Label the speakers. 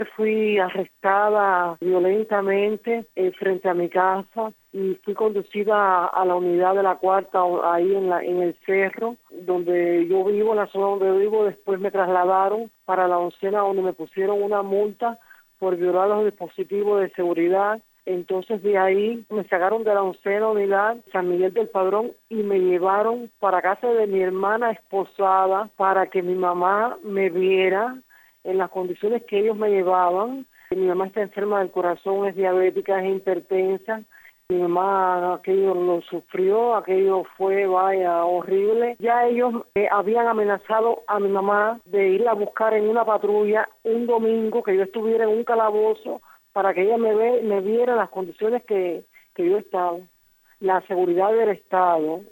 Speaker 1: Fui arrestada violentamente frente a mi casa y fui conducida a la unidad de la cuarta, ahí en el cerro, donde yo vivo, en la zona donde vivo. Después me trasladaron para la oncena, donde me pusieron una multa por violar los dispositivos de seguridad. Entonces de ahí me sacaron de la oncena unidad San Miguel del Padrón y me llevaron para casa de mi hermana esposada para que mi mamá me viera en las condiciones que ellos me llevaban. Mi mamá está enferma del corazón, es diabética, es hipertensa. Mi mamá aquello lo sufrió, aquello fue, vaya, horrible. Ya ellos habían amenazado a mi mamá de irla a buscar en una patrulla un domingo, que yo estuviera en un calabozo, para que ella me viera las condiciones que yo estaba. La seguridad del Estado